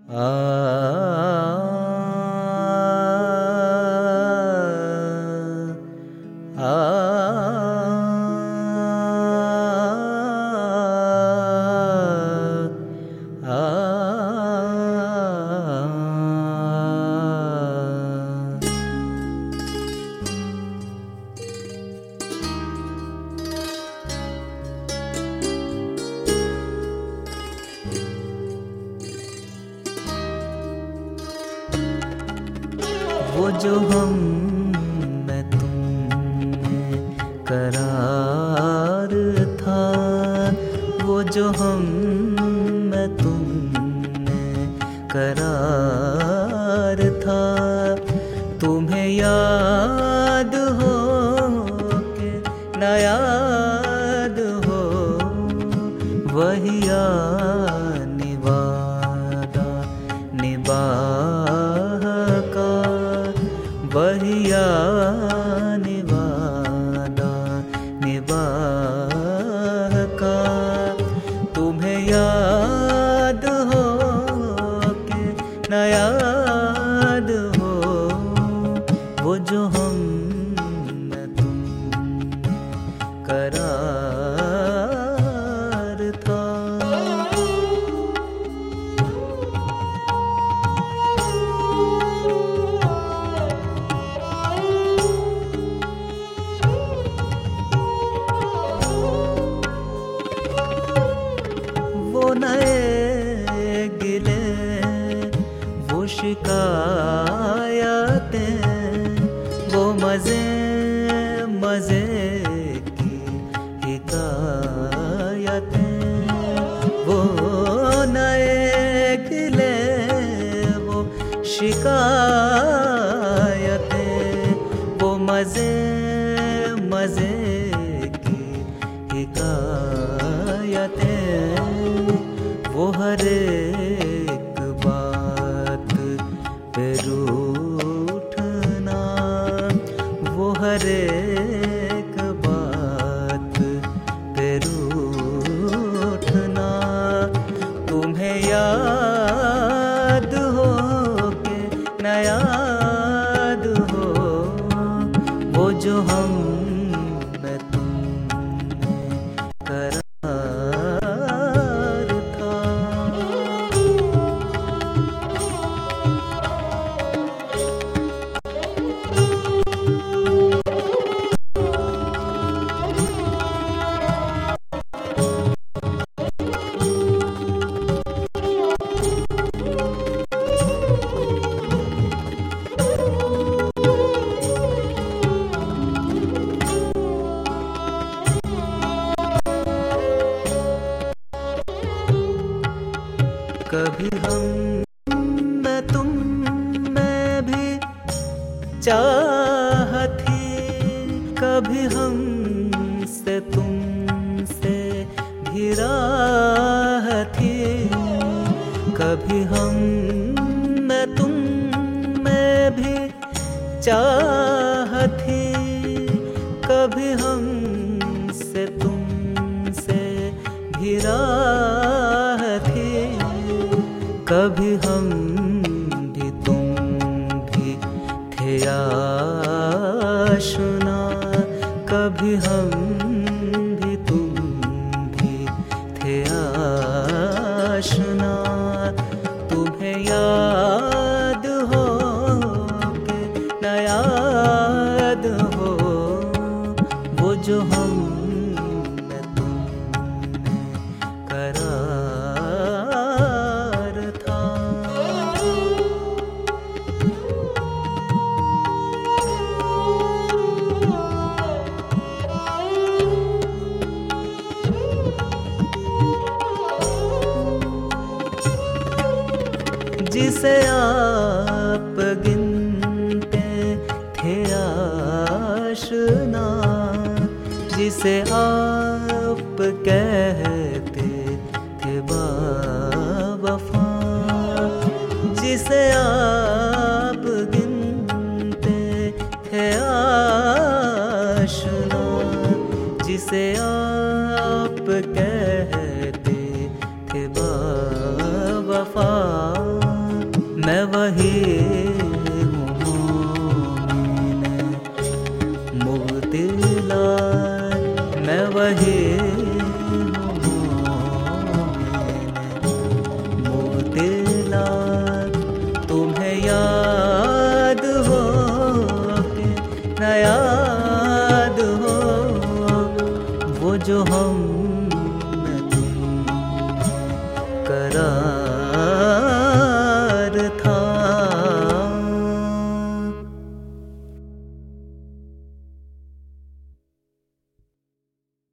वो जो हम मैं तुम में करार था, वो जो हम मैं तुम में करार था, तुम्हें याद हो के न याद हो, वही निवादा निबाह का, वही निवादा निबाह का, तुम्हें याद हो के न याद हो, वो जो हम मैं तुम करार था। वो नए गिले वो शिकायतें, वो मजे मजे की हिकायतें, वो नए गिले वो शिकायतें, वो मजे मजे की हिकायतें, वो हर एक बात पे रूठना, वो हर एक बात पे रूठना, तुम्हें याद हो के न याद हो, वो जो हम मैं तुम में करार था। कभी हम मैं तुम में भी चाह थी, कभी हम से तुम से भी राह थी, कभी हम मैं तुम में भी चाह थी, कभी हम से तुम से भी राह थी, कभी हम भी तुम भी थे आशना, कभी हम भी तुम भी थे आशना, तुम्हें याद हो के न याद हो, वो जो हम मैं तुम में करार था। जिसे आप गिनते थे आशना, जिसे आप कहते थे बावफा, जिसे आप गिनते थे आशना, जिसे आप कहते थे बावफा, मैं वही हूँ मोमिन मुबतिलार, मैं वही हूँ मोमिन मुबतिलार। तुम्हें याद हो कि न याद हो वो जो हम